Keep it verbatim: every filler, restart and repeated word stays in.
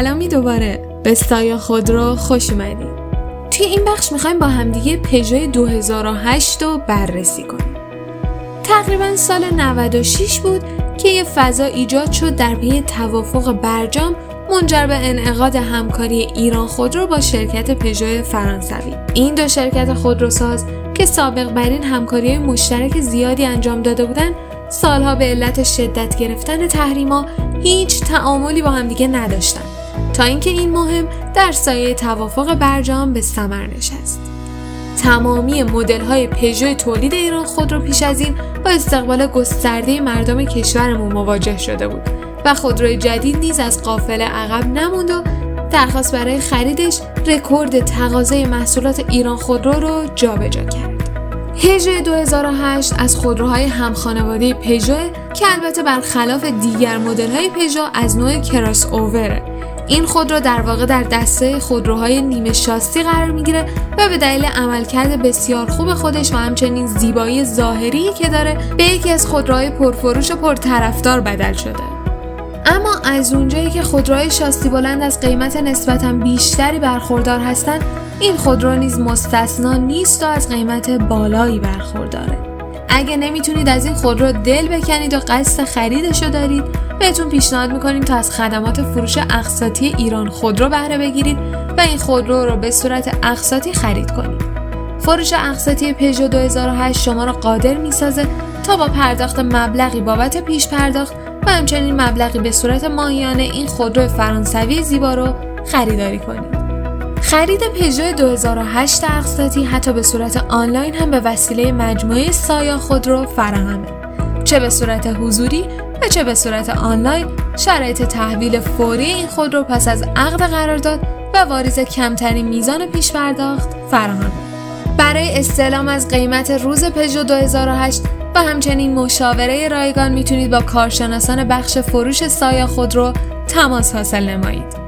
سلامی دوباره به سایا خودرو، خوش اومدید. توی این بخش میخوایم با همدیگه پژو دو هزار و هشت رو بررسی کنیم. تقریبا سال نود و شش بود که یه فضا ایجاد شد در پی توافق برجام منجر به انعقاد همکاری ایران خودرو با شرکت پژو فرانسوی. این دو شرکت خودروساز که سابق بر این همکاری مشترک زیادی انجام داده بودن، سالها به علت شدت گرفتن تحریما هیچ تعاملی با همدیگه نداشتن تا اینکه این مهم در سایه توافق برجام به ثمر نشست. تمامی مدل‌های پژو تولید ایران خودرو پیش از این با استقبال گسترده مردم کشورمون مواجه شده بود و خودروی جدید نیز از قافله عقب نموند و درخواست برای خریدش رکورد تقاضای محصولات ایران خودرو رو جابجا کرد. پژو دو هزار و هشت از خودروهای همخانواده پژو که البته برخلاف دیگر مدل‌های پژو از نوع کراس اووره. این خودرو در واقع در دسته خودروهای نیمه شاسی قرار میگیره و به دلیل عملکرد بسیار خوب خودش و همچنین زیبایی ظاهری که داره به یکی از خودروهای پرفروش و پرطرفدار بدل شده. اما از اونجایی که خودروهای شاسی بلند از قیمت نسبتاً بیشتری برخوردار هستند، این خودرو نیز مستثنا نیست و از قیمت بالایی برخورداره. اگه نمیتونید از این خودرو دل بکنید و قصد خریدشو دارید، بهتون پیشنهاد میکنیم تا از خدمات فروش اقساطی ایران خودرو بهره بگیرید و این خودرو رو به صورت اقساطی خرید کنید. فروش اقساطی پژو دو هزار و هشت شما رو قادر میسازه تا با پرداخت مبلغی بابت پیش پرداخت و همچنین مبلغی به صورت ماهیانه این خودرو فرانسوی زیبا رو خریداری کنید. خرید پژو دو هزار و هشت اقساطی حتی به صورت آنلاین هم به وسیله مجموعه سایا خودرو فراهمه. چه به صورت حضوری و چه به صورت آنلاین، شرایط تحویل فوری این خودرو پس از عقد قرارداد و واریز کمترین میزان پیش پرداخت فراهمه. برای استعلام از قیمت روز پژو دو هزار و هشت و همچنین مشاوره رایگان میتونید با کارشناسان بخش فروش سایا خودرو تماس حاصل نمایید.